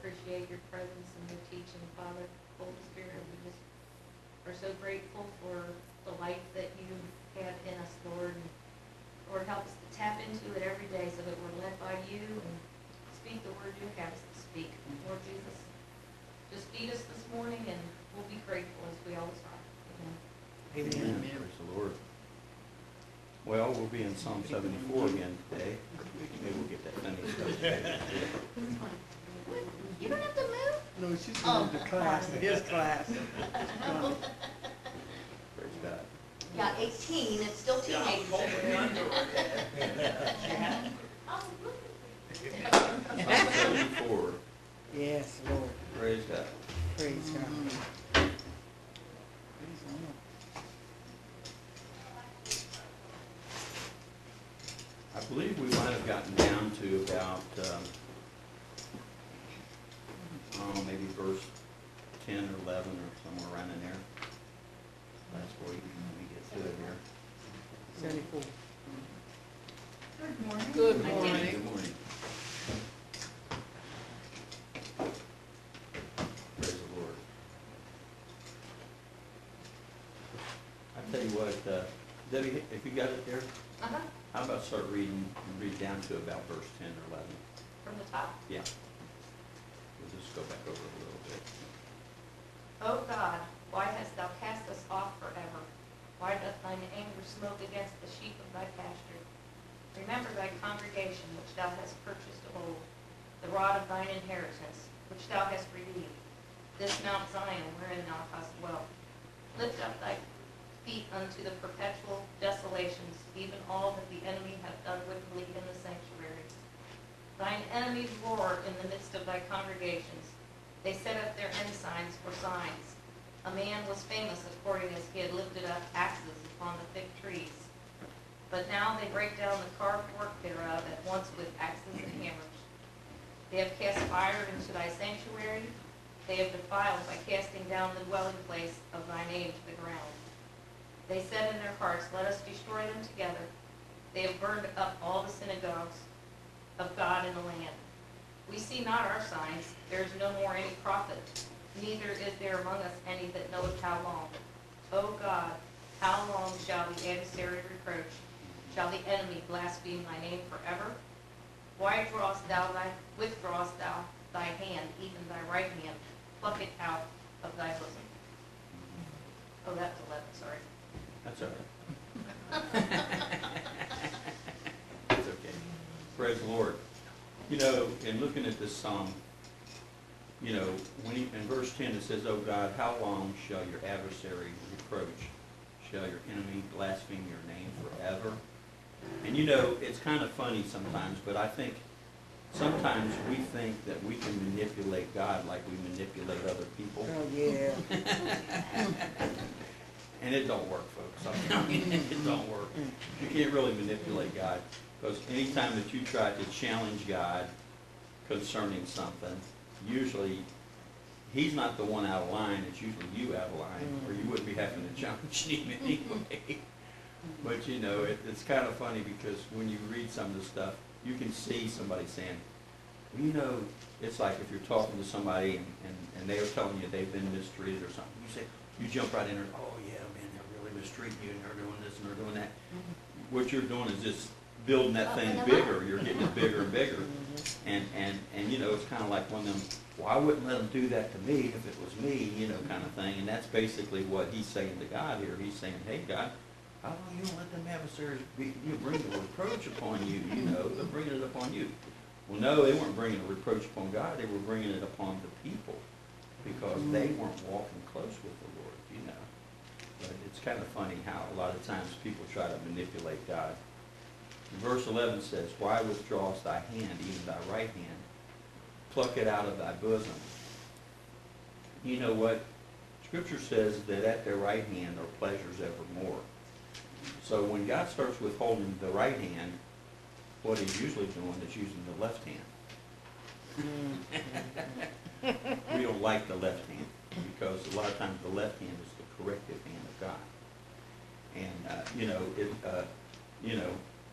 appreciate your presence and your teaching, Father. Holy Spirit, we just are so grateful for the life that you have in us, Lord. And Lord, help us to tap into it every day so that we're led by you and speak the word you have us to speak. Lord Jesus, just feed us this morning and we'll be grateful as we always are. Amen. Amen. Praise the Lord. Well, we'll be in Psalm 74 again today. Maybe we'll get that finished. You don't have to move? No, she's going to class, his class. Praise God. Got 18, it's still teenagers. Psalm 74. Yes, Lord. Praise God. Praise God. I believe we might have gotten down to about, maybe verse 10 or 11 or somewhere around in there. Last week, let me get to it here. 74. Good morning. Good I morning. did it. Good morning. Praise the Lord. I tell you what, Debbie, if you got it there, Uh-huh. how about start reading and read down to about verse 10 or 11? From the top. Yeah. We'll just go back over it a little bit. O God, why hast thou cast us off forever? Why doth thine anger smoke against the sheep of thy pasture? Remember thy congregation which thou hast purchased of old, the rod of thine inheritance, which thou hast redeemed, this Mount Zion wherein thou hast dwelt. Lift up thy feet unto the perpetual desolations, even all that the enemy hath done wickedly in the sanctuary. Thine enemies roar in the midst of thy congregations. They set up their ensigns for signs. A man was famous according as he had lifted up axes upon the thick trees. But now they break down the carved work thereof at once with axes and hammers. They have cast fire into thy sanctuary. They have defiled by casting down the dwelling place of thy name to the ground. They said in their hearts, let us destroy them together. They have burned up all the synagogues of God in the land. We see not our signs. There is no more any prophet, neither is there among us any that knoweth how long. O God, how long shall the adversary reproach? Shall the enemy blaspheme thy name forever? Why withdrawest thou thy hand, even thy right hand? Pluck it out of thy bosom. Oh, that's 11, sorry. That's all right. That's okay. Praise the Lord. You know, in looking at this psalm, you know, when in verse 10 it says, "O God, how long shall your adversary reproach? Shall your enemy blaspheme your name forever?" And you know, it's kind of funny sometimes, but I think sometimes we think that we can manipulate God like we manipulate other people. Oh, yeah. And it don't work, folks. I'm telling you, it don't work. You can't really manipulate God, because anytime that you try to challenge God concerning something, usually he's not the one out of line. It's usually you out of line, or you wouldn't be having to challenge him anyway. But you know, it's kind of funny, because when you read some of the stuff, you can see somebody saying, well, you know, it's like if you're talking to somebody and they are telling you they've been mistreated or something. You jump right in there, oh yeah, man, they're really mistreating you and they're doing this and they're doing that. What you're doing is just building that thing bigger. You're getting it bigger and bigger. And you know, it's kind of like one of them, well, I wouldn't let them do that to me if it was me, you know, kind of thing. And that's basically what he's saying to God here. He's saying, hey, God, how long you don't let them adversaries bring the reproach upon you, you know, they're bringing it upon you. Well, no, they weren't bringing a reproach upon God. They were bringing it upon the people, because they weren't walking close with the Lord, you know. But it's kind of funny how a lot of times people try to manipulate God. Verse 11 says, why withdrawest thy hand, even thy right hand? Pluck it out of thy bosom. You know what? Scripture says that at their right hand are pleasures evermore. So when God starts withholding the right hand, what he's usually doing is using the left hand. We don't like the left hand, because a lot of times the left hand is the corrective hand of God. And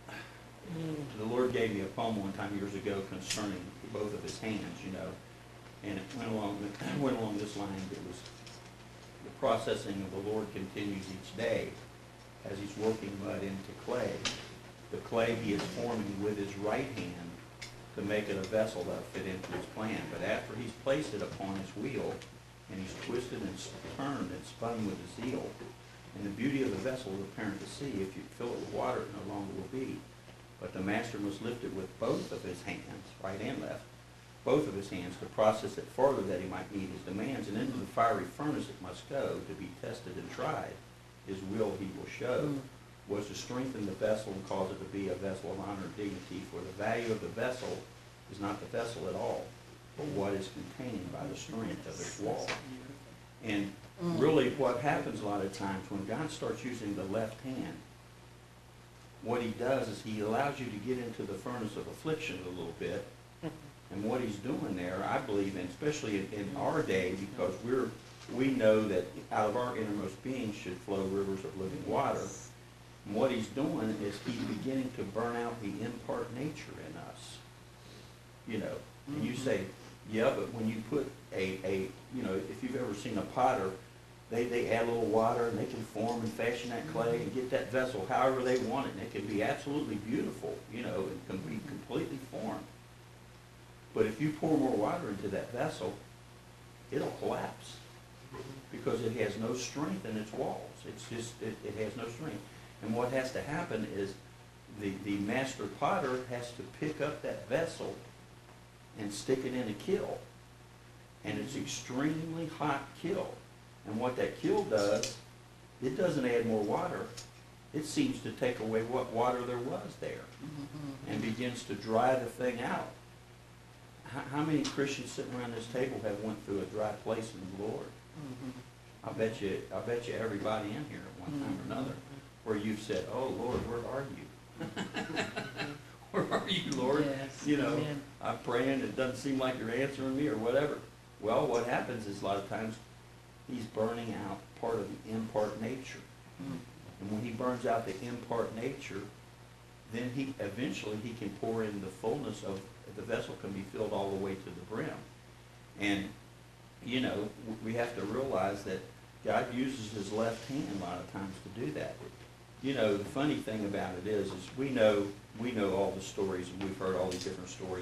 the Lord gave me a poem one time years ago concerning both of his hands, you know. And it went along this line. It was the processing of the Lord continues each day as he's working mud into clay. The clay he is forming with his right hand to make it a vessel that'll fit into his plan. But after he's placed it upon his wheel, and he's twisted and turned and spun with his zeal, and the beauty of the vessel is apparent to see. If you fill it with water, it no longer will be. But the master must lift it with both of his hands, right and left, both of his hands, to process it further that he might meet his demands. And into the fiery furnace it must go to be tested and tried. His will he will show. Was to strengthen the vessel and cause it to be a vessel of honor and dignity. For the value of the vessel is not the vessel at all, but what is contained by the strength of its wall. And really what happens a lot of times when God starts using the left hand, what he does is he allows you to get into the furnace of affliction a little bit. And what he's doing there, I believe, and especially in our day, because we know that out of our innermost being should flow rivers of living water. And what he's doing is he's beginning to burn out the in-part nature in us. You know, and you say, yeah, but when you put you know, if you've ever seen a potter, they add a little water and they can form and fashion that clay and get that vessel however they want it. And it can be absolutely beautiful, you know, and can be completely formed. But if you pour more water into that vessel, it'll collapse because it has no strength in its walls. It's just, it has no strength. And what has to happen is the master potter has to pick up that vessel and stick it in a kiln. And it's extremely hot kiln. And what that kiln does, it doesn't add more water. It seems to take away what water there was there and begins to dry the thing out. How many Christians sitting around this table have went through a dry place in the Lord? I bet you everybody in here at one time or another, where you've said, "Oh Lord, where are you? Where are you, Lord?" Yes. You know, Amen. I'm praying, it doesn't seem like you're answering me or whatever. Well, what happens is a lot of times he's burning out part of the in-part nature. And when he burns out the in-part nature, then eventually he can pour in the fullness of the vessel, can be filled all the way to the brim. And, you know, we have to realize that God uses his left hand a lot of times to do that. You know, the funny thing about it is we know all the stories, and we've heard all these different stories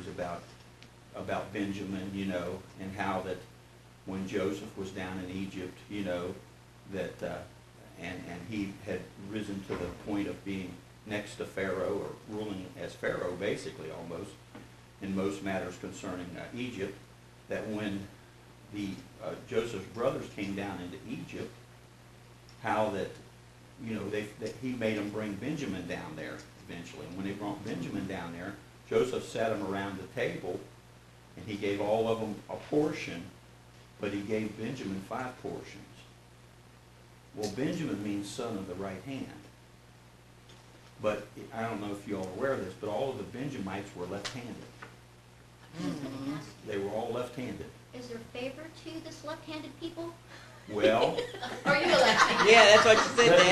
about Benjamin, you know, and how that when Joseph was down in Egypt, you know, that and he had risen to the point of being next to Pharaoh, or ruling as Pharaoh basically almost in most matters concerning Egypt, that when the Joseph's brothers came down into Egypt, how that, you know, that he made them bring Benjamin down there eventually. And when they brought Benjamin down there, Joseph sat them around the table, and he gave all of them a portion, but he gave Benjamin 5 portions. Well, Benjamin means son of the right hand. But I don't know if you all are aware of this, but all of the Benjamites were left-handed. They were all left-handed. Is there favor to this left-handed people? Well, Are you a left-handed? Yeah, that's what you said,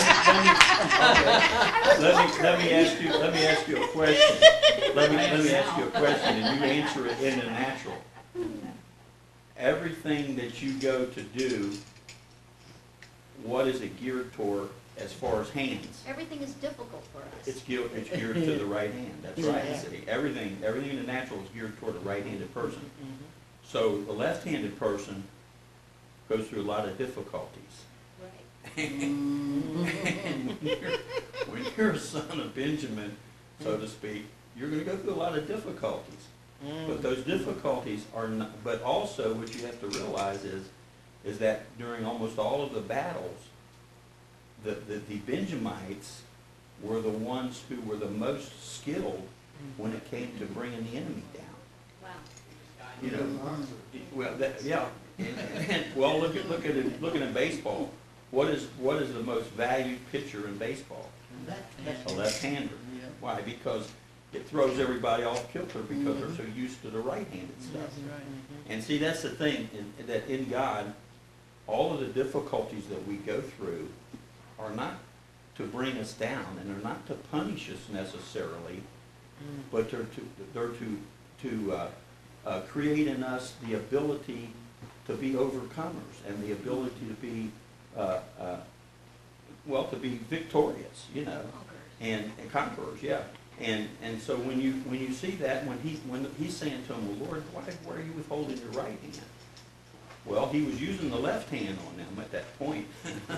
Dad. let me ask you a question. Let me ask you a question, and you answer it in the natural. Everything that you go to do, what is it geared toward as far as hands? Everything is difficult for us. It's geared to the right hand. That's right. Yeah. See, everything in the natural is geared toward a right-handed person. So the left-handed person goes through a lot of difficulties. Right. And when you're a son of Benjamin, so to speak, you're going to go through a lot of difficulties. But those difficulties are not, but also what you have to realize is that during almost all of the battles, the Benjamites were the ones who were the most skilled when it came to bringing the enemy down. Wow. You know, well, yeah. Well, looking at baseball. What is the most valued pitcher in baseball? A left-hander. Why? Because it throws everybody off kilter because they're so used to the right-handed stuff. And see, that's the thing, that in God, all of the difficulties that we go through are not to bring us down, and they're not to punish us necessarily, but they're to create in us the ability to be overcomers and the ability to be, to be victorious, you know, and conquerors, yeah. And so when you see that, when he's saying to him, well, Lord, why are you withholding your right hand? Well, he was using the left hand on them at that point,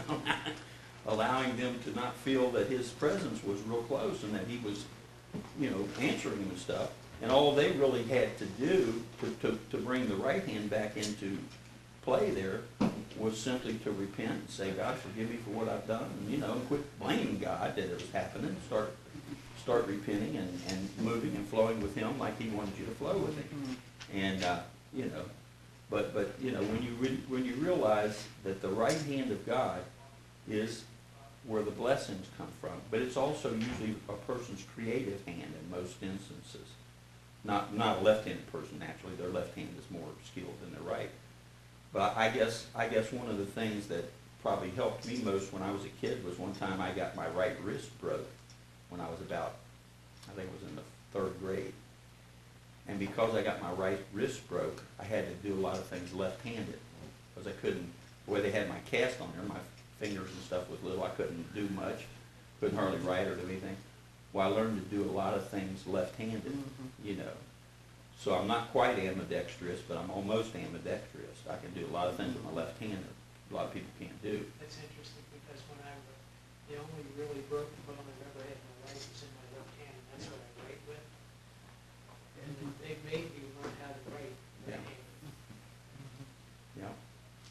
allowing them to not feel that his presence was real close and that he was, you know, answering them and stuff. And all they really had to do to bring the right hand back into play there was simply to repent and say, God, forgive me for what I've done, and, you know, and quit blaming God that it was happening. Start repenting and moving and flowing with Him like He wanted you to flow with Him. And you know, but you know, when you realize that the right hand of God is where the blessings come from, but it's also usually a person's creative hand in most instances. Not a left-handed person, naturally. Their left hand is more skilled than their right. But I guess one of the things that probably helped me most when I was a kid was one time I got my right wrist broke when I was about, I think it was in the 3rd grade. And because I got my right wrist broke, I had to do a lot of things left-handed because I couldn't, the way they had my cast on there, my fingers and stuff was little, I couldn't do much, couldn't hardly write or do anything. Well, I learned to do a lot of things left-handed, you know. So I'm not quite ambidextrous, but I'm almost ambidextrous. I can do a lot of things with my left hand that a lot of people can't do. That's interesting because when the only really broken bone I've ever had in my life was in my left hand, and that's what I write with. And they made me learn how to write Yeah. right-handed. Yeah.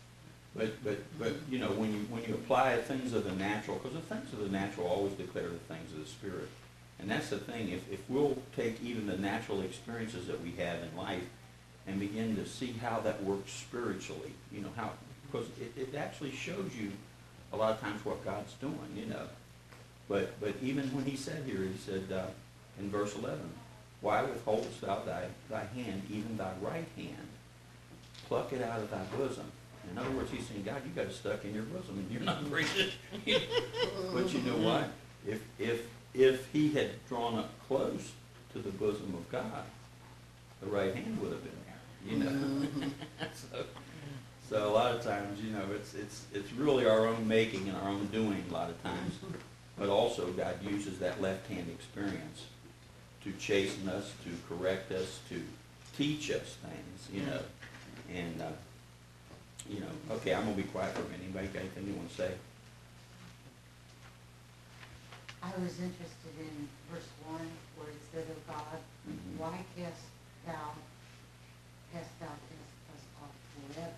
But you know, when you apply things of the natural, because the things of the natural always declare the things of the Spirit. And that's the thing, if we'll take even the natural experiences that we have in life and begin to see how that works spiritually, you know, how, because it actually shows you a lot of times what God's doing, you know. But even when he said here, he said in verse 11, why withholdest thou thy hand, even thy right hand? Pluck it out of thy bosom. In other words, he's saying, God, you got it stuck in your bosom and you're not bringing it. But you know what? If he had drawn up close to the bosom of God, the right hand would have been there, you know. So a lot of times, you know, it's really our own making and our own doing a lot of times. But also God uses that left-hand experience to chasten us, to correct us, to teach us things, you know. And, you know, okay, I'm going to be quiet for a minute. Anybody got anything you want to say? I was interested in verse 1 where it said, "O God, why hast thou cast us off forever?"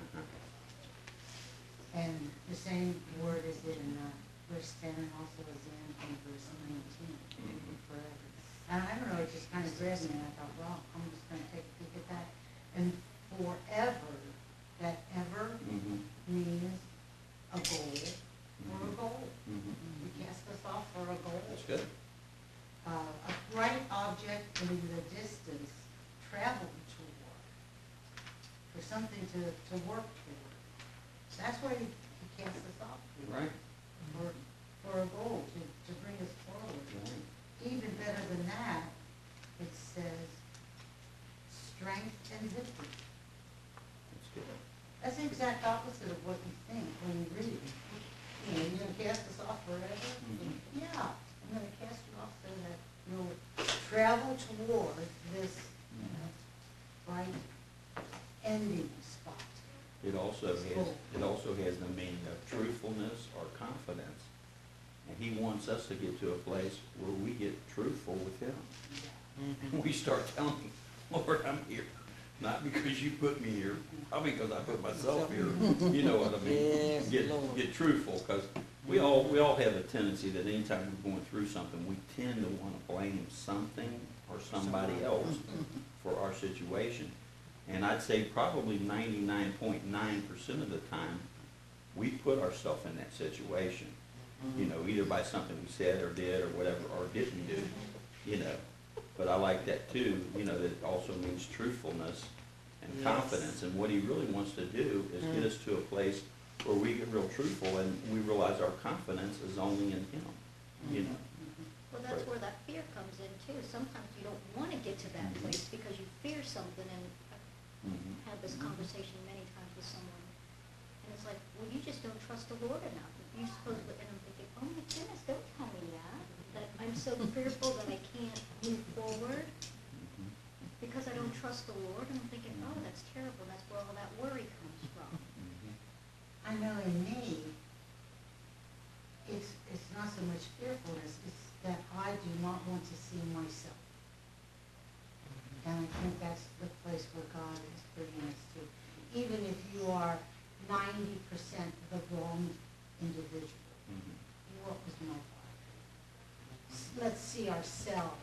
And the same word is in verse 10 and also is in verse 19, forever. And I don't know, it just kind of grabbed me and I thought, well, I'm just going to take a peek at that. And forever, that ever means a goal for a goal. You cast us off for a goal. That's good. A bright object in the distance traveled toward, for something to work toward. That's why he cast us off for. Right. For a goal, to bring us forward. Right. Even better than that, it says strength and victory. That's good. That's the exact opposite of what you think when you read it. You know, you're gonna cast us off forever? Yeah, I'm gonna cast you off so that you'll travel toward this bright ending spot. It also has the meaning of truthfulness or confidence. And he wants us to get to a place where we get truthful with him. And we start telling him, Lord, I'm here. Not because you put me here, probably because I put myself here. You know what I mean? Yes, Lord. Get truthful, because we all have a tendency that anytime we're going through something, we tend to want to blame something or somebody else for our situation. And I'd say probably 99.9% of the time, we put ourselves in that situation. You know, either by something we said or did or whatever, or didn't do, you know. But I like that too, you know, that it also means truthfulness and confidence. And what he really wants to do is get us to a place where we get real truthful and we realize our confidence is only in him, you know. Well, that's where that fear comes in too. Sometimes you don't want to get to that place because you fear something, and Mhm. I've had this conversation many times with someone, and it's like, well, you just don't trust the Lord enough. You're supposed to, and I'm thinking, oh my goodness, don't tell me that I'm so fearful that I can't move forward Mhm. because I don't trust the Lord, and I'm thinking, oh, that's terrible, that's where all that worry comes from. Mhm. I know in me, it's not so much fearfulness, it's that I do not want to see myself. And I think that's the place where God is bringing us to. Even if you are 90% the wrong individual, Mhm. what was my part? Let's see ourselves,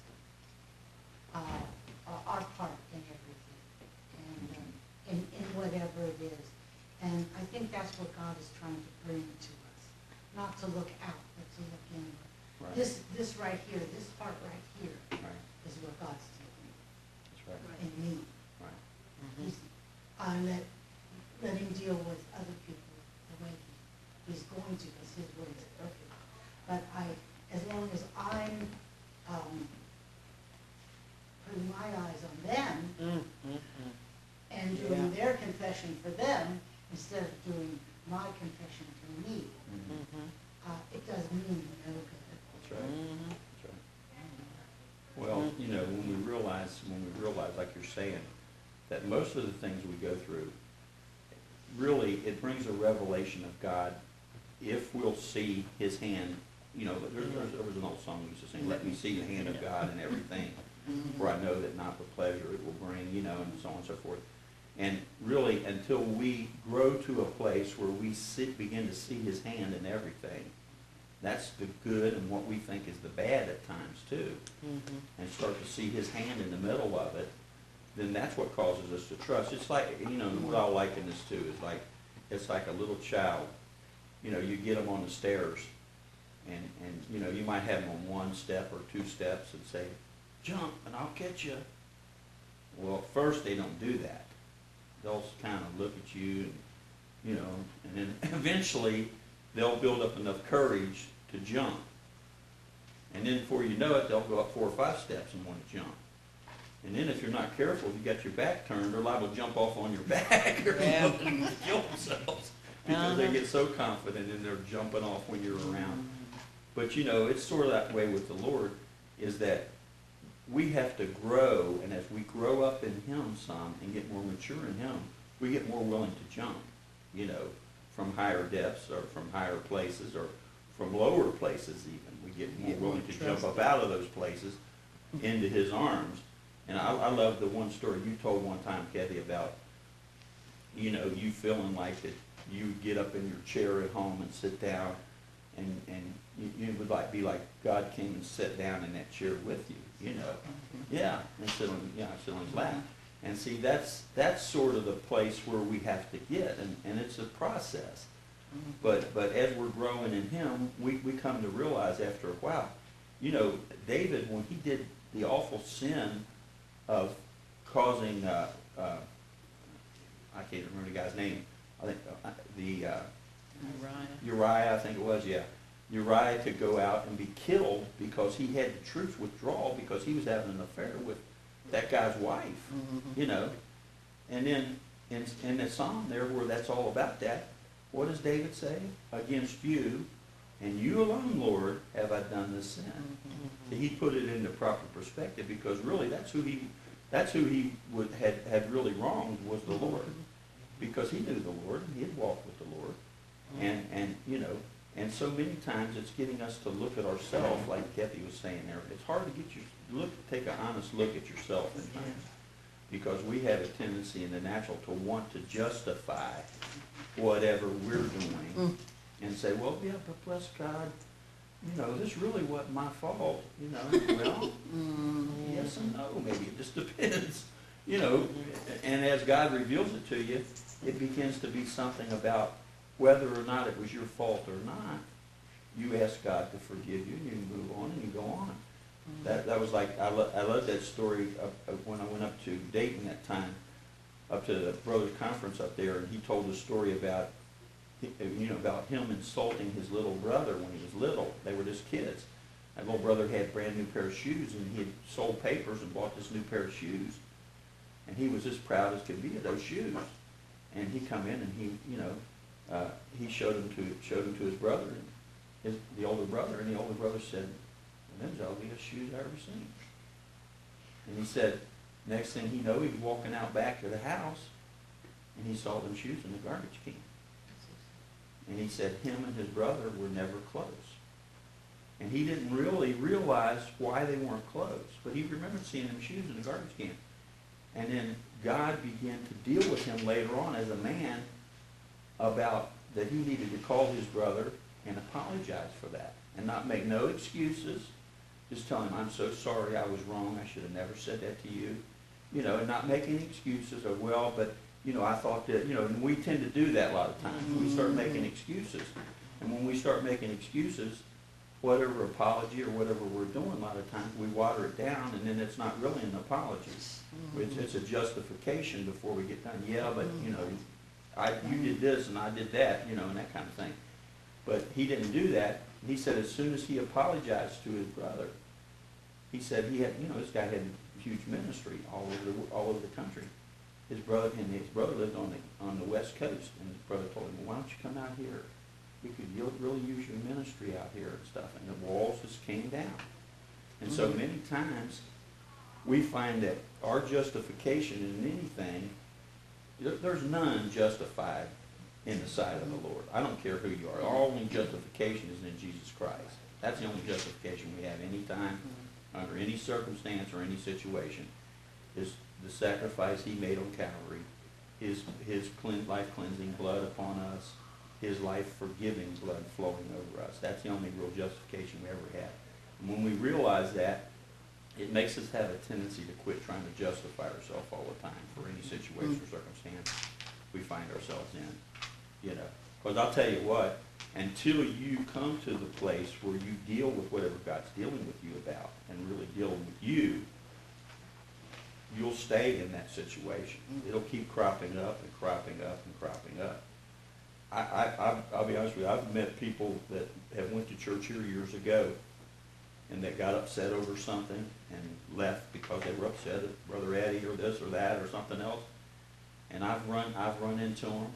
our part in everything, and in whatever it is. And I think that's what God is trying to bring to us, not to look out, but to look inward. Right. This right here, this part right here, Right. is what God's doing That's right. in me. Right. He's, let him deal with other people the way he's going to, because his way is perfect. But as long as I'm, putting my eyes on them and doing Yeah. their confession for them, instead of doing my confession for me, Mhm. it does me no good. That's right. That's right. Well, you know, when we realize, like you're saying, that most of the things we go through, really, it brings a revelation of God if we'll see his hand. You know, there was an old song we used to sing, let me see the hand of God in everything, for I know that not the pleasure it will bring, you know, and so on and so forth. And really, until we grow to a place where we begin to see his hand in everything, that's the good and what we think is the bad at times too, and start to see his hand in the middle of it, then that's what causes us to trust. It's like, you know, what I'll liken this to is like, it's like a little child. You know, you get them on the stairs, and you know, you might have them on one step or two steps and say, jump and I'll catch you. Well, at first they don't do that. They'll kind of look at you, and, you know, and then eventually they'll build up enough courage to jump. And then before you know it, they'll go up 4 or 5 steps and want to jump. And then if you're not careful, if you got your back turned, they're liable to jump off on your back or Yeah. kill themselves because they get so confident and they're jumping off when you're around. But you know, it's sort of that way with the Lord, is that we have to grow, and as we grow up in him some and get more mature in him, we get more willing to jump, you know, from higher depths or from higher places or from lower places even. We get more willing to jump up out of those places into his arms. And I love the one story you told one time, Kathy, about, you know, you feeling like that you get up in your chair at home and sit down, and you would like be like God came and sat down in that chair with you, you know. Yeah, and sit on his lap. And see, that's sort of the place where we have to get, and it's a process. But as we're growing in him, we come to realize after a while, you know, David, when he did the awful sin of causing, I can't remember the guy's name, I think Uriah, I think it was, yeah. Uriah to go out and be killed because he had the troops withdraw because he was having an affair with that guy's wife, you know. And then in the psalm there where that's all about that, what does David say? Against you and you alone, Lord, have I done this sin. So he put it into proper perspective, because really that's who he had really wronged, was the Lord, because he knew the Lord and he had walked with the Lord, and you know, and so many times it's getting us to look at ourselves, like Kathy was saying there. It's hard to take an honest look at yourself at times, because we have a tendency in the natural to want to justify whatever we're doing and say, well, yeah, but bless God, you know, this really wasn't my fault, you know. Well, yes and no, maybe it just depends, you know. And as God reveals it to you, it begins to be something about whether or not it was your fault or not. You ask God to forgive you, and you move on, and you go on. That was like, I love that story of when I went up to Dayton that time, up to the Brothers Conference up there, and he told a story about, you know, about him insulting his little brother when he was little. They were just kids. That little brother had a brand new pair of shoes, and he had sold papers and bought this new pair of shoes. And he was as proud as could be of those shoes. And he come in and he showed them to his brother, and the older brother, and the older brother said, well, them's the ugliest shoes I ever seen. And he said, next thing he know, he was walking out back to the house, and he saw them shoes in the garbage can. And he said him and his brother were never close. And he didn't really realize why they weren't close, but he remembered seeing them shoes in the garbage can. And then God began to deal with him later on as a man about that he needed to call his brother and apologize for that and not make no excuses. Just tell him, I'm so sorry, I was wrong, I should have never said that to you. And not make any excuses of, well, but, I thought that, and we tend to do that a lot of times. We start making excuses. And when we start making excuses, whatever apology or whatever we're doing, a lot of times we water it down, and then it's not really an apology. It's a justification before we get done. Yeah, but, you did this and I did that, and that kind of thing. But he didn't do that. He said as soon as he apologized to his brother, he said he had, this guy had a huge ministry all over the country. His brother lived on the West Coast, and his brother told him, well, why don't you come out here? We could really use your ministry out here and stuff. And the walls just came down. And so many times we find that our justification in anything, there's none justified in the sight of the Lord. I don't care who you are. Our only justification is in Jesus Christ. That's the only justification we have any time, under any circumstance or any situation, is the sacrifice he made on Calvary, his life-cleansing blood upon us, his life-forgiving blood flowing over us. That's the only real justification we ever have. And when we realize that, it makes us have a tendency to quit trying to justify ourselves all the time for any situation or circumstance we find ourselves in. Because I'll tell you what, until you come to the place where you deal with whatever God's dealing with you about and really dealing with you, you'll stay in that situation. It'll keep cropping up and cropping up and cropping up. I'll be honest with you, I've met people that have went to church here years ago and that got upset over something and left because they were upset at Brother Eddie or this or that or something else. And I've run into them.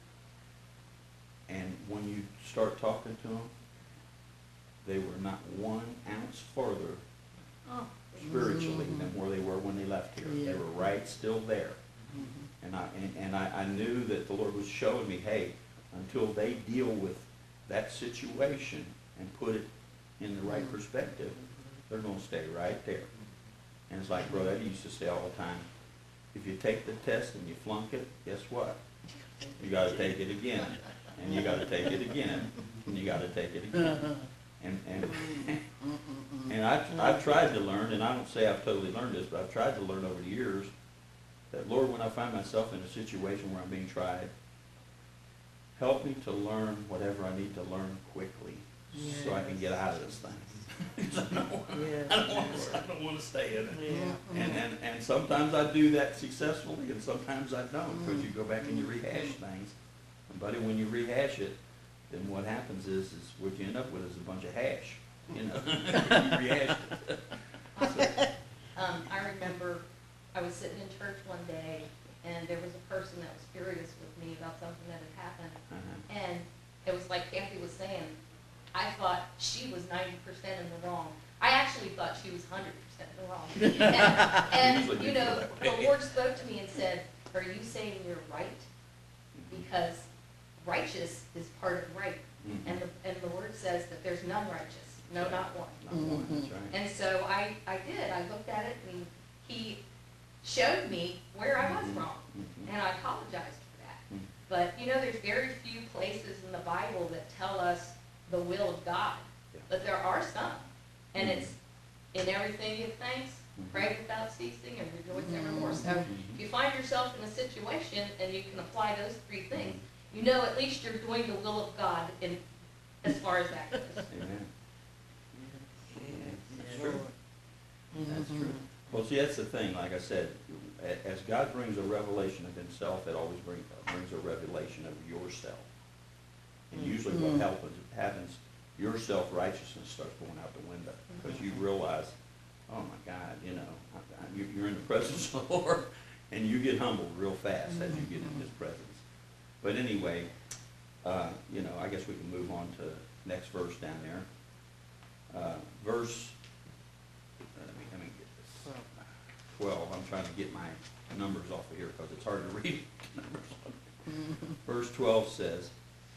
And when you start talking to them, they were not 1 ounce further spiritually than where they were when they left here. Yeah. They were right still there. And I knew that the Lord was showing me, hey, until they deal with that situation and put it in the right perspective, they're going to stay right there. And it's like Brother Eddie used to say all the time, if you take the test and you flunk it, guess what? You got to take it again. And you got to take it again, and you got to take it again. And I've tried to learn, and I don't say I've totally learned this, but I've tried to learn over the years that, Lord, when I find myself in a situation where I'm being tried, help me to learn whatever I need to learn quickly so I can get out of this thing. I don't want to stay in it. Yeah. And sometimes I do that successfully, and sometimes I don't, because you go back and you rehash things. And buddy, when you rehash it, then what happens is what you end up with is a bunch of hash. You rehashed it. I remember I was sitting in church one day, and there was a person that was furious with me about something that had happened. And it was like Kathy was saying, I thought she was 90% in the wrong. I actually thought she was 100% in the wrong. And the Lord spoke to me and said, are you saying you're right? Because righteous is part of right. And the word says that there's none righteous. No, not one. Not one, that's right. And so I did. I looked at it, and he showed me where I was wrong. And I apologized for that. But, there's very few places in the Bible that tell us the will of God. But there are some. And it's, in everything give thanks, pray without ceasing, and rejoice evermore. So if you find yourself in a situation and you can apply those 3 things, at least you're doing the will of God as far as that goes. Amen. That's true. That's true. Well, see, that's the thing. Like I said, as God brings a revelation of himself, it always brings a revelation of yourself. And usually what happens, your self-righteousness starts going out the window because you realize, oh my God, you're in the presence of the Lord, And you get humbled real fast as you get in his presence. But anyway, you know, I guess we can move on to next verse down there. Verse, let me get this. 12. I'm trying to get my numbers off of here because it's hard to read numbers on here. Verse 12 says,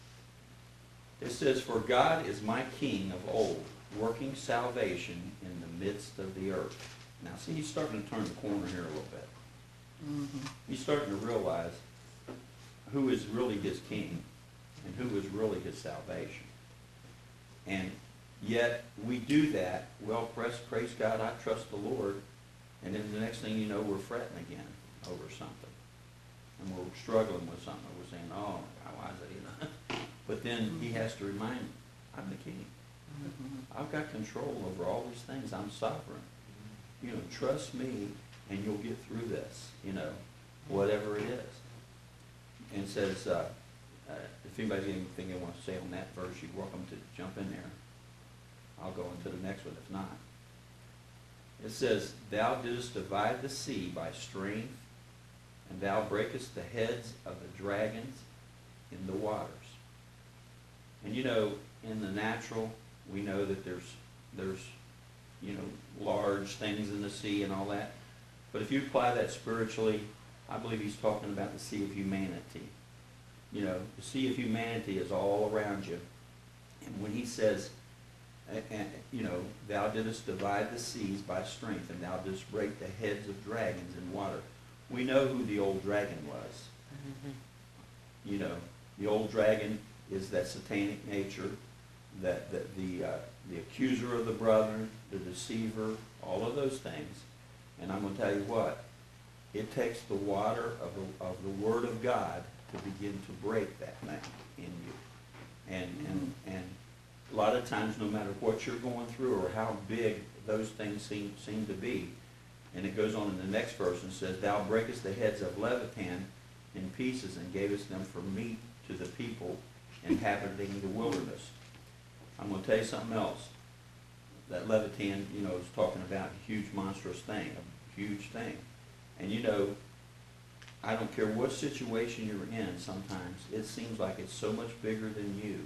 it says, for God is my king of old, working salvation in the midst of the earth. Now see, he's starting to turn the corner here a little bit. He's starting to realize who is really his king and who is really his salvation. And yet we do that, well, praise God, I trust the Lord, and then the next thing you know, we're fretting again over something. And we're struggling with something. We're saying, oh, God, why is that even? But then he has to remind me, I'm the king. I've got control over all these things. I'm sovereign. You know, trust me and you'll get through this, you know, whatever it is. And it says, if anybody's got anything they want to say on that verse, you're welcome to jump in there. I'll go into the next one if not. It says, thou didst divide the sea by strength, and thou breakest the heads of the dragons in the waters. And you know, in the natural, we know that there's you know, large things in the sea and all that. But if you apply that spiritually, I believe he's talking about the sea of humanity. You know, the sea of humanity is all around you. And when he says, you know, thou didst divide the seas by strength, and thou didst break the heads of dragons in water. We know who the old dragon was. You know, the old dragon is that satanic nature, that the accuser of the brethren, the deceiver, all of those things. And I'm going to tell you what, it takes the water of the Word of God to begin to break that thing in you. And a lot of times, no matter what you're going through or how big those things seem to be, and it goes on in the next verse and says, thou breakest the heads of Leviathan in pieces and gavest them for meat to the people inhabiting the wilderness. I'm going to tell you something else. That Leviathan, you know, is talking about a huge monstrous thing, a huge thing. And you know, I don't care what situation you're in, sometimes it seems like it's so much bigger than you.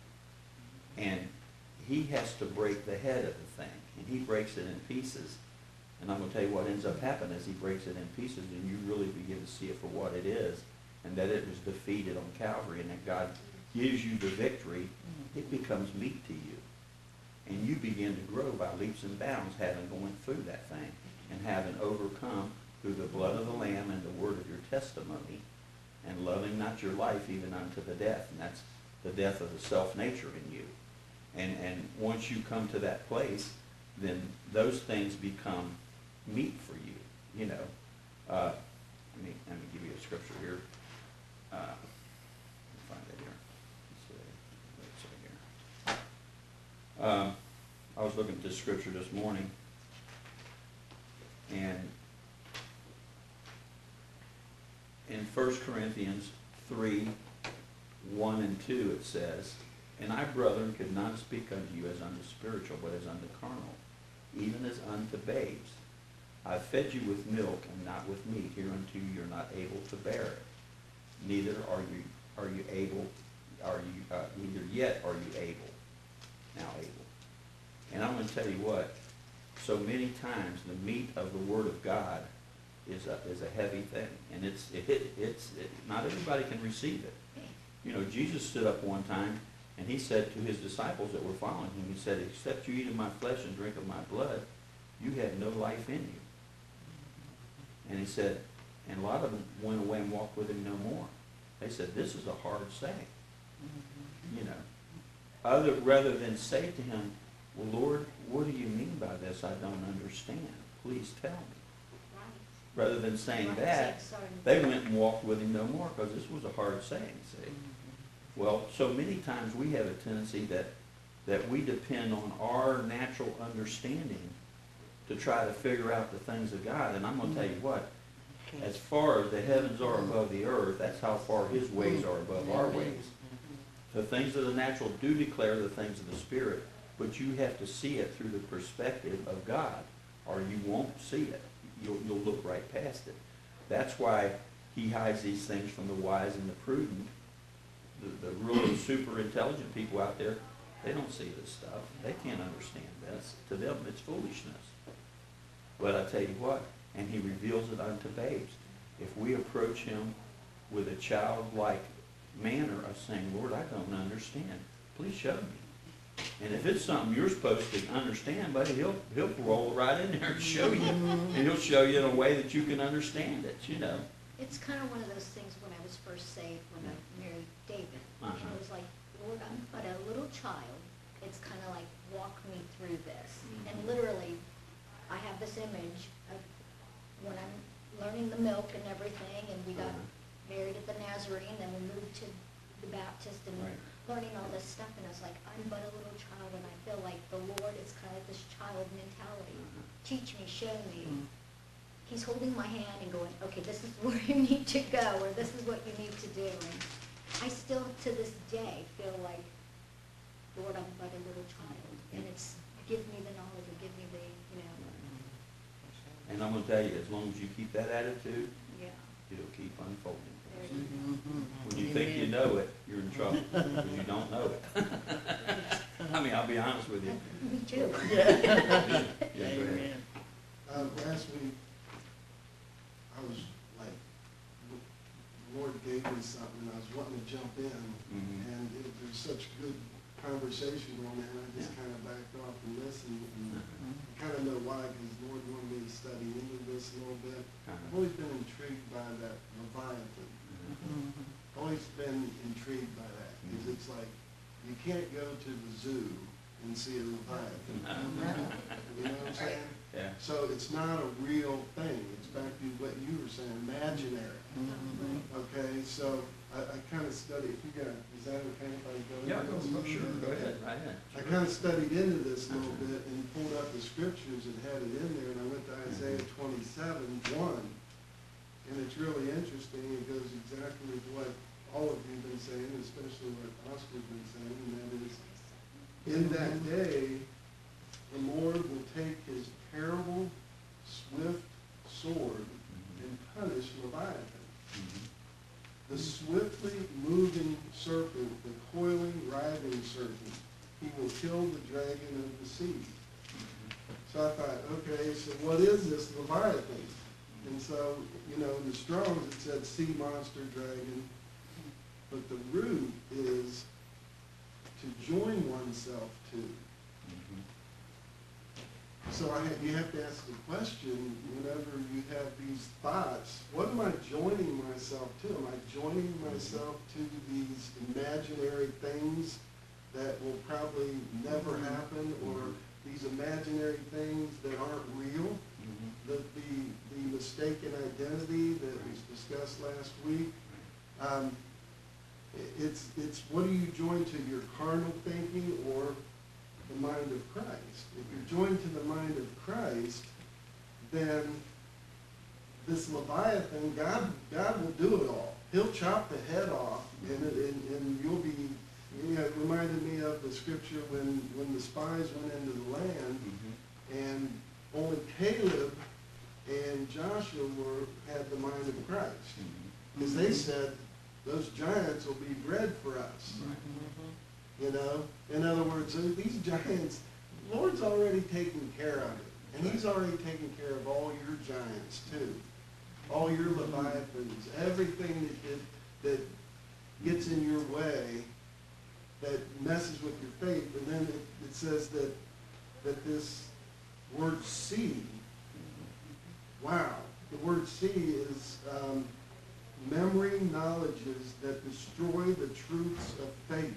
And he has to break the head of the thing, and he breaks it in pieces. And I'm going to tell you what ends up happening is he breaks it in pieces, and you really begin to see it for what it is, and that it was defeated on Calvary, and that God gives you the victory. It becomes meat to you. And you begin to grow by leaps and bounds, having gone through that thing, and having overcome through the blood of the Lamb and the word of your testimony, and loving not your life even unto the death. And that's the death of the self-nature in you. And once you come to that place, then those things become meat for you. You know, let me give you a scripture here. Let me find it here. Let's see here. I was looking at this scripture this morning, and in 1 Corinthians 3, 1 and 2 it says, and I, brethren, could not speak unto you as unto spiritual, but as unto carnal, even as unto babes. I fed you with milk and not with meat, hereunto you are not able to bear it. Neither are you able, neither yet are you able, now able. And I'm going to tell you what, so many times the meat of the Word of God is a heavy thing, and it's not everybody can receive it. You know, Jesus stood up one time and he said to his disciples that were following him, he said, except you eat of my flesh and drink of my blood, you have no life in you. And he said, and a lot of them went away and walked with him no more. They said, this is a hard saying. You know, rather than say to him, well, Lord, what do you mean by this? I don't understand. Please tell me. Rather than saying that, they went and walked with him no more because this was a hard saying, see. Well, so many times we have a tendency that we depend on our natural understanding to try to figure out the things of God. And I'm going to tell you what, as far as the heavens are above the earth, that's how far his ways are above our ways. The things of the natural do declare the things of the Spirit, but you have to see it through the perspective of God, or you won't see it. You'll look right past it. That's why he hides these things from the wise and the prudent. The really super intelligent people out there, they don't see this stuff. They can't understand this. To them, it's foolishness. But I tell you what, and he reveals it unto babes. If we approach him with a childlike manner of saying, Lord, I don't understand, please show me. And if it's something you're supposed to understand, buddy, he'll roll right in there and show you. And he'll show you in a way that you can understand it, you know. It's kind of one of those things when I was first saved, when I married David. And I was like, Lord, I'm but a little child. It's kind of like, walk me through this. And literally, I have this image of when I'm learning the milk and everything, and we got married at the Nazarene, then we moved to the Baptist and learning all this stuff, and I was like, I'm but a little child, and I feel like the Lord is kind of like this child mentality. Teach me, show me. He's holding my hand and going, okay, this is where you need to go, or this is what you need to do. And I still, to this day, feel like, Lord, I'm but a little child, and it's give me the knowledge, or give me the, you know. And I'm going to tell you, as long as you keep that attitude, Yeah. it'll keep unfolding. There you go. When you think you know it, you're in trouble, because you don't know it. I mean, I'll be honest with you. Me too. Yeah, go ahead. Last week, I was like, the Lord gave me something, and I was wanting to jump in, and there's such good conversation going on, I just kind of backed off and listened, and I kind of know why, because the Lord wanted me to study into this a little bit. I've always been intrigued by that Leviathan. Always been intrigued by that, because it's like, you can't go to the zoo and see a Leviathan. You know what I'm saying? Yeah. So it's not a real thing. It's back to what you were saying, imaginary. Okay, so I kind of studied, if you got, is that okay if I go into Yeah, this? sure, go ahead, right ahead. I kind of studied into this a little bit and pulled up the scriptures and had it in there, and I went to Isaiah 27:1, and it's really interesting. It goes exactly with what all of you have been saying, especially what Oscar's been saying, and that is, in that day, the Lord will take his terrible, swift sword and punish Leviathan. The swiftly moving serpent, the coiling, writhing serpent, he will kill the dragon of the sea. So I thought, okay, so what is this Leviathan? And so, you know, in the Strong's it said sea monster, dragon, but the root is to join oneself to. So you have to ask the question, whenever you have these thoughts, what am I joining myself to? Am I joining myself to these imaginary things that will probably never happen, or these imaginary things that aren't real? The mistaken identity that was discussed last week. It's what do you join to, your carnal thinking or the mind of Christ? If you're joined to the mind of Christ, then this Leviathan, God will do it all. He'll chop the head off, and you'll be, you know, it reminded me of the scripture when the spies went into the land, and only Caleb and Joshua had the mind of Christ. Because they said, those giants will be bread for us. You know, in other words, these giants, the Lord's already taken care of it. And he's already taken care of all your giants too. All your Leviathans, everything that gets in your way, that messes with your faith. And then it says that this word seed, wow, the word seed is memory knowledges that destroy the truths of faith.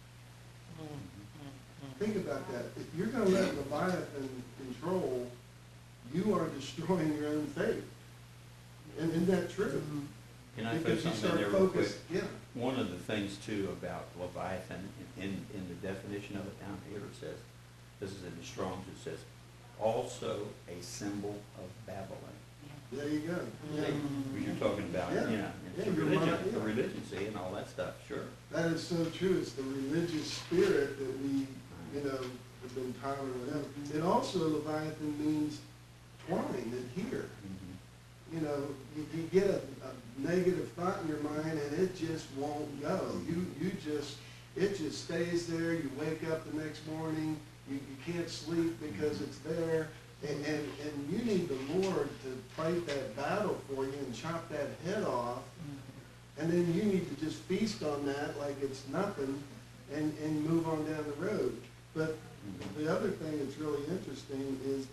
Think about that. If you're going to let Leviathan control, you are destroying your own faith. And isn't that true? Can I throw Because you something start there real quick? focused, yeah. One of the things too about Leviathan, in the definition of it down here, it says, this is in the Strong's, it says, also a symbol of Babylon. There you go. Yeah. You're talking about, Yeah. you know, it's Yeah, the your religion, mind, yeah. the religion, see, and all that stuff, sure. That is so true. It's the religious spirit that we, you know, have been taught or whatever. It also, Leviathan means twine, adhere. You know, know, you get a negative thought in your mind and it just won't go. It just stays there. You wake up the next morning, you can't sleep because it's there. And you need the Lord to fight that battle for you and chop that head off. And then you need to just feast on that like it's nothing and move on down the road. But the other thing that's really interesting is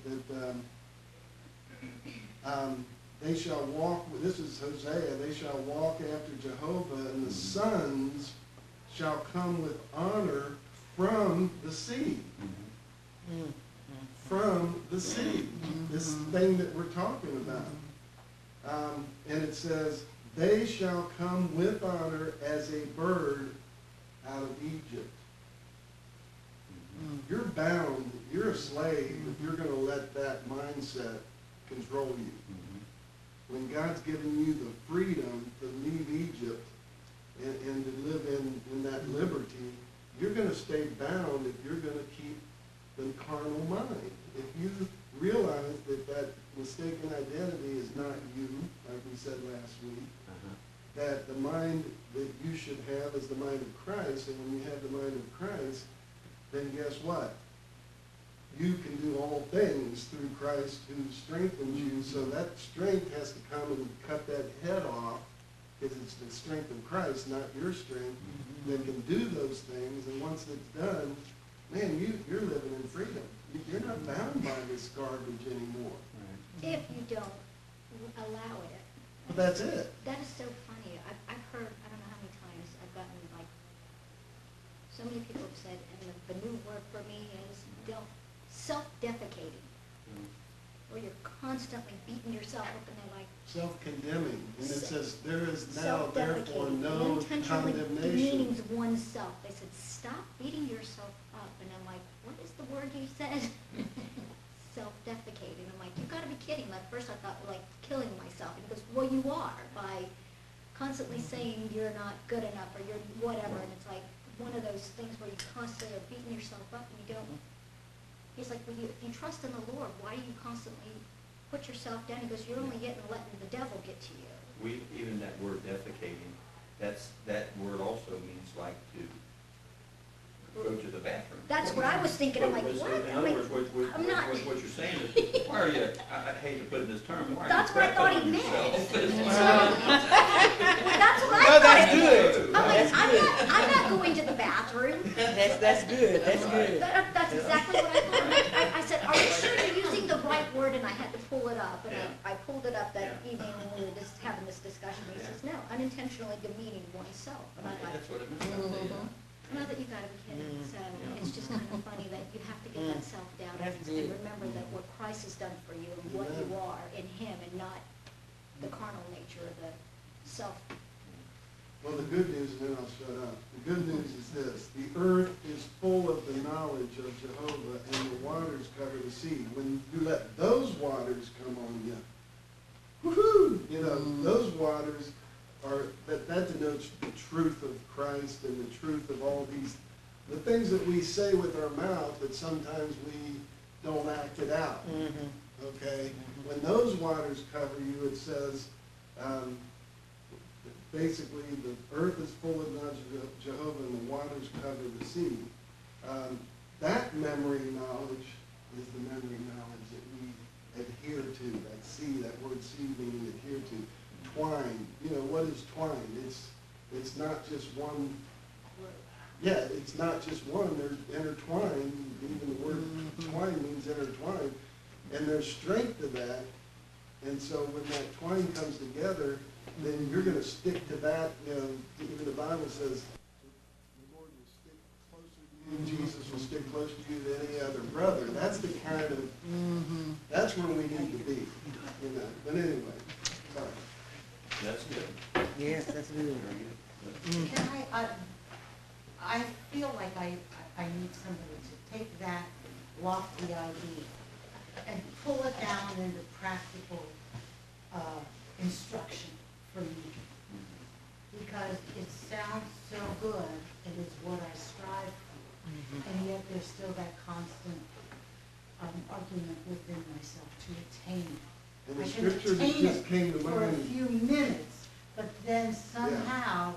that they shall walk, this is Hosea, they shall walk after Jehovah, and the sons shall come with honor from the seed. From the seed, this thing that we're talking about. And it says, they shall come with honor as a bird out of Egypt. You're bound, you're a slave if you're going to let that mindset control you. When God's given you the freedom to leave Egypt and to live in that liberty, you're going to stay bound if you're going to keep the carnal mind. If you realize that mistaken identity is not you, like we said last week, that the mind that you should have is the mind of Christ, and when you have the mind of Christ, then guess what? You can do all things through Christ who strengthens you. So that strength has to come and cut that head off, because it's the strength of Christ, not your strength, that can do those things. And once it's done, man, you're living in freedom. You're not bound by this garbage anymore. If you don't allow it. But that's it. That is so funny. I've heard, I don't know how many times I've gotten, like, so many people have said, and the new word for me is self-defecating. Where you're constantly beating yourself up and they're like, Self-condemning. And it says, there is now therefore self-deprecating. no Unintentionally condemnation. demeaning oneself. They said, stop beating yourself up. And I'm like, what is the word you said? Self-defecating. I'm like, you gotta be kidding. At first I thought, like, killing myself. And he goes, well, you are, by constantly saying you're not good enough or you're whatever. And it's like one of those things where you constantly are beating yourself up and you don't. He's like, well, if you trust in the Lord, why do you constantly put yourself down? He goes, you're only letting the devil get to you. Even that word defecating, that word also means like to go to the bathroom. That's what I was thinking. I'm like, So what? in I'm other like, words, I'm not. what you're saying is, why are you, I hate to put it in this term, why are you That's what I thought crapping he on meant. yourself? That's what I No, thought. that's it good. meant. I'm like, I'm not going to the bathroom. That's good, that's good. That's exactly what I thought. I said, are you sure you're using the right word? And I had to pull it up. And I pulled it up that evening when we were just having this discussion. And he says, no, unintentionally demeaning oneself. And I'm like, That's what it means. no, that you gotta be kidding. So it's just kind of funny that you have to get that self-doubt That's and good. remember that what Christ has done for you and what you are in Him and not the carnal nature of the self. Well, the good news, and then I'll shut up. The good news is this: the earth is full of the knowledge of Jehovah, and the waters cover the sea. When you let those waters come on you, woohoo! You know, those waters are, that denotes the truth of Christ and the truth of all these, the things that we say with our mouth that sometimes we don't act it out. Okay? When those waters cover you, it says, basically, the earth is full of knowledge of Jehovah and the waters cover the sea. That memory knowledge is the memory knowledge that we adhere to. That sea, that word sea meaning adhere to. Twine. You know, what is twine? It's not just one. Yeah, it's not just one. There's intertwined. Even the word twine means intertwined. And there's strength to that. And so when that twine comes together, then you're going to stick to that. You know, even the Bible says the Lord will stick closer to you, and Jesus will stick closer to you than any other brother. That's the kind of, that's where we need to be. You know. But anyway, sorry. That's good. Yes, that's good. Can I feel like I need somebody to take that lofty idea and pull it down into practical instruction for me. Because it sounds so good, it is what I strive for. And yet there's still that constant argument within myself to attain it. And I the can scripture that attain just it came to for a mind, few minutes, but then somehow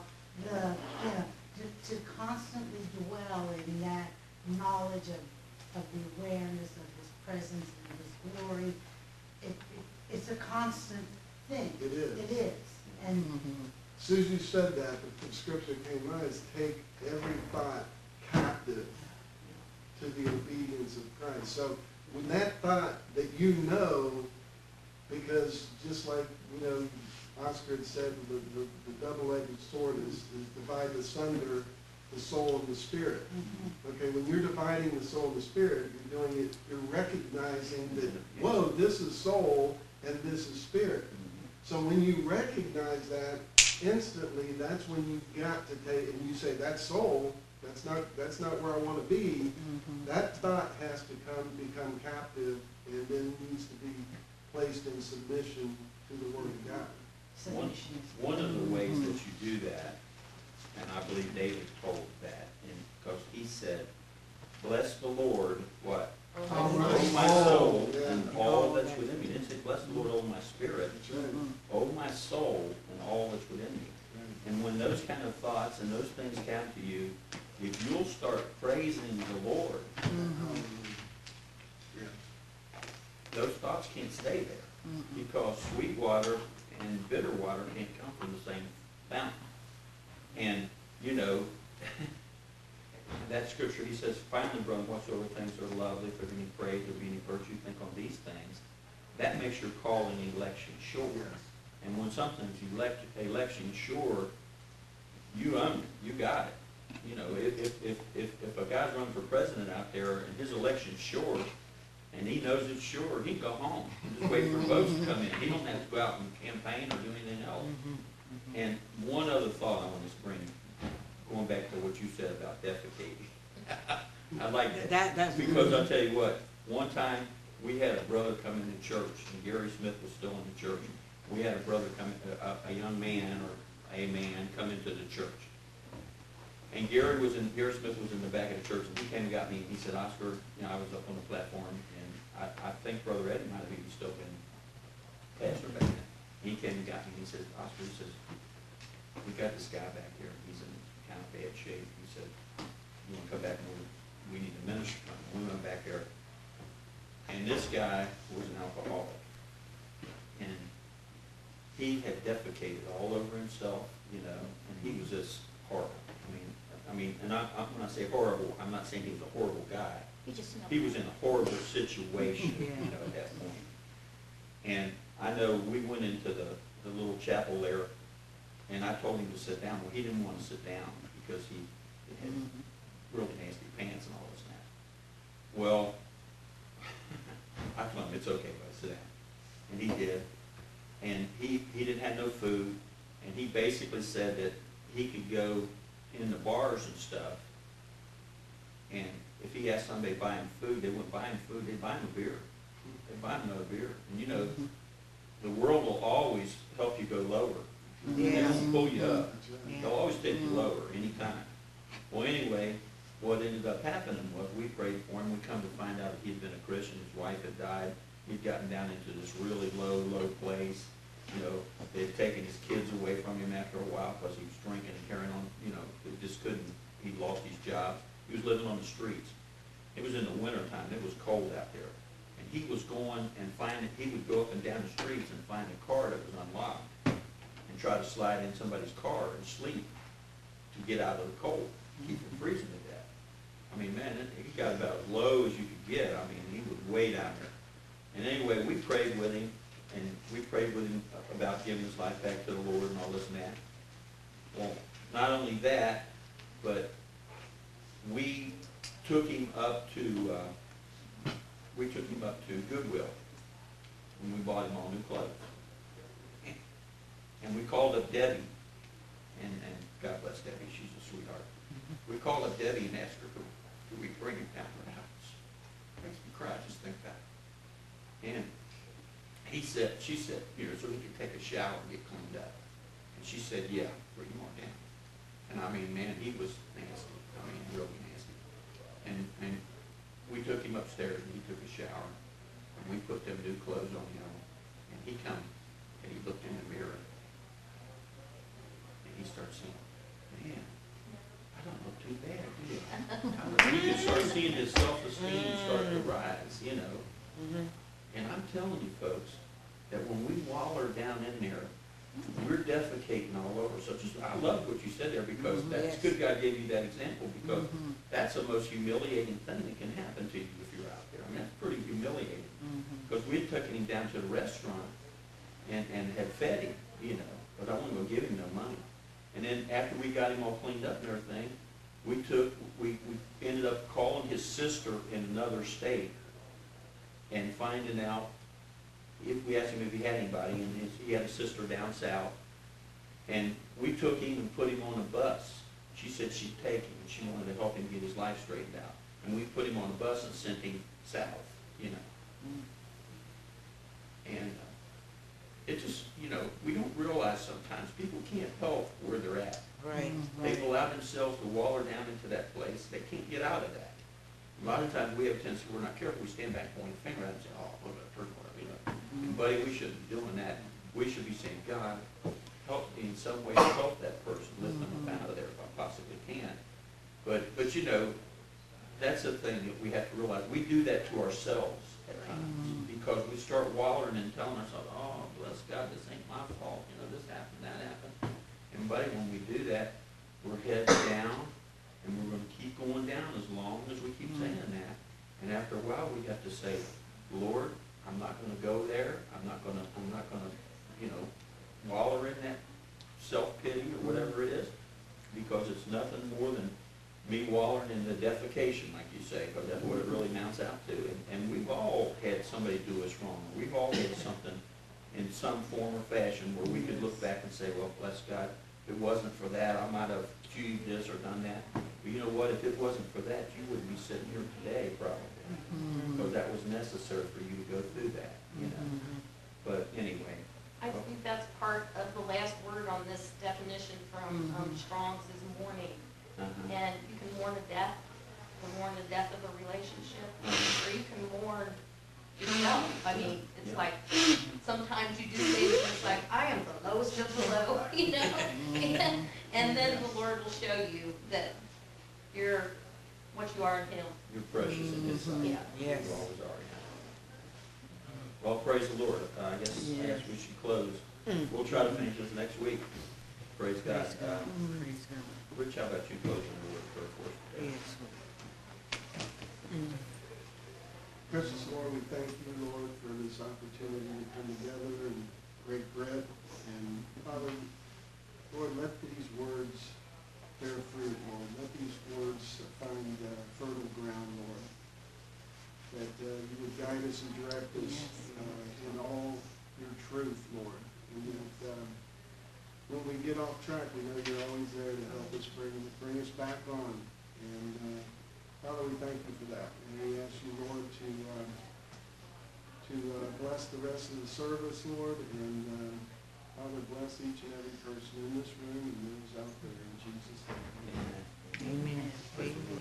to constantly dwell in that knowledge of the awareness of his presence and his glory, it's a constant thing. it is. It is, and As soon as you said that, the scripture came to mind, is take every thought captive to the obedience of Christ. So when that thought that you know, because just like, Oscar had said, the double-edged sword is divide asunder the soul and the spirit. Okay, when you're dividing the soul and the spirit, you're recognizing that, whoa, this is soul and this is spirit. So when you recognize that, instantly, that's when you've got to take, and you say, that's soul, that's not where I want to be. That thought has to become captive, and then needs to be placed in submission to the Word of God. submission is. One of the ways that you do that, and I believe David told that, and because he said, bless the Lord, what? All Oh, my soul, soul, yeah. and all that's within me. He didn't say, bless the Lord, oh, my spirit. That's right. Oh, my soul, and all that's within me. And when those kind of thoughts and those things come to you, if you'll start praising the Lord, Yeah. those thoughts can't stay there. Because sweet water and bitter water can't come from the same fountain. And, that scripture, he says, finally, brethren, whatsoever things are lovely, if there be any praise, or be any virtue, think on these things. That makes your calling and election sure. And when something's election sure, you own it, you got it. If a guy's running for president out there and his election's sure, and he knows it's sure, he can go home and just wait for votes to come in. He don't have to go out and campaign or do anything else. And one other thought I want to bring, going back to what you said about defecating. I like that. That's Because I'll tell you what, one time, we had a brother come into church, and Gary Smith was still in the church. We had a brother come, a young man or a man come into the church. And Gary Smith was in the back of the church, and he came and got me, and he said, Oscar, I was up on the platform, and I think Brother Eddie might have even still been pastor back then. He came and got me, and he said, Oscar, he says, we got this guy back here, he's in kind of bad shape. He said, you want to come back and we need to minister to him. We went back there, and this guy was an alcoholic. And he had defecated all over himself, and he was just horrible. And when I say horrible, I'm not saying he was a horrible guy. He was in a horrible situation, at that point. And I know we went into the little chapel there, and I told him to sit down. Well, he didn't want to sit down because he had really nasty pants and all this and that. Well, I told him, it's okay, buddy, sit down. And he did. And he didn't have no food, and he basically said that he could go in the bars and stuff, and if he asked somebody to buy him food, they wouldn't buy him food, they'd buy him a beer. They'd buy him another beer. And the world will always help you go lower. They won't pull you up. They'll always take you lower anytime. Well, anyway, what ended up happening was we prayed for him. We come to find out that he had been a Christian. His wife had died. He'd gotten down into this really low place. They'd taken his kids away from him after a while because he was drinking and carrying on. He just couldn't. He lost his job. He was living on the streets. It was in the wintertime. It was cold out there. And he was going and he would go up and down the streets and find a car that was unlocked and try to slide in somebody's car and sleep to get out of the cold, keep from freezing to death. Man, he got about as low as you could get. He was way down there. And anyway, we prayed with him, and we prayed with him about giving his life back to the Lord and all this and that. Well, not only that, but we took him up to Goodwill, and we bought him all new clothes. And we called up Debbie, and God bless Debbie, she's a sweetheart. We called up Debbie and asked her, could we bring him down to our house? Makes me cry, just think about it. And she said, so he could take a shower and get cleaned up. And she said, yeah, bring him on down. And man, he was nasty. Really nasty. And we took him upstairs and he took a shower. And we put them new clothes on him. And he come, and he looked in the mirror, and he starts saying, man, I don't look too bad, do you? You can start seeing his self-esteem start to rise, you know. And I'm telling you folks, that when we waller down in there, we're defecating all over. So just, I love what you said there, because that's good God gave you that example, because that's the most humiliating thing that can happen to you if you're out there. I mean, that's pretty humiliating. Because we had taken him down to the restaurant and had fed him, you know, but I wasn't gonna give him no money. And then after we got him all cleaned up and everything, we ended up calling his sister in another state and finding out, if we asked him if he had anybody, and he had a sister down south, and we took him and put him on a bus. She said she'd take him, and she wanted to help him get his life straightened out. And we put him on a bus and sent him south, you know. And it just, you know, we don't realize sometimes people can't help where they're at. Right. They've allowed themselves to waller down into that place. They can't get out of that. A lot of times we have a tendency, we're not careful, we stand back pointing a finger at them and say, oh, look at that person, whatever, you know. And buddy, we shouldn't be doing that. We should be saying, God, help me in some way to help that person, lift them up out of there if I possibly can. But you know, that's the thing that we have to realize. We do that to ourselves at times, because we start wallering and telling ourselves, oh, bless God, this ain't my fault, you know, this happened, that happened. And buddy, when we do that, we're heads down, and we're gonna keep going down as long as we keep saying that. And after a while, we have to say, Lord, I'm not gonna go there, I'm not gonna, you know, waller in that self-pity or whatever it is, because it's nothing more than me wallering in the defecation, like you say, because that's what it really amounts out to. And we've all had somebody do us wrong. We've all had something in some form or fashion where we could look back and say, well, bless God, if it wasn't for that, I might have achieved this or done that. But you know what? If it wasn't for that, you wouldn't be sitting here today, probably. Because that was necessary for you to go through that, you know. But anyway. I think that's part of the last word on this definition from Strong's is mourning. And you can mourn a death, you can mourn the death of a relationship, or you can mourn yourself. I mean, it's like, sometimes you do things and it's like, I am the lowest of the low, you know? And then the Lord will show you that you're what you are in Him. You're precious in His sight. Yeah. Yes. You always are, yeah. Well, praise the Lord. I guess we should close. We'll try to finish this next week. Praise God. Praise God. Rich, how about you closing the word for us? Yes. Precious Lord, we thank you, Lord, for this opportunity to come together and break bread. And Father, Lord, let these words bear fruit, Lord. Let these words find fertile ground, Lord. That you would guide us and direct us in all your truth, Lord. And that when we get off track, we know you're always there to help us bring us back on. And Father, we thank you for that. And we ask you, Lord, to bless the rest of the service, Lord. And Father, bless each and every person in this room and those out there. In Jesus' name. Amen. Amen. Amen.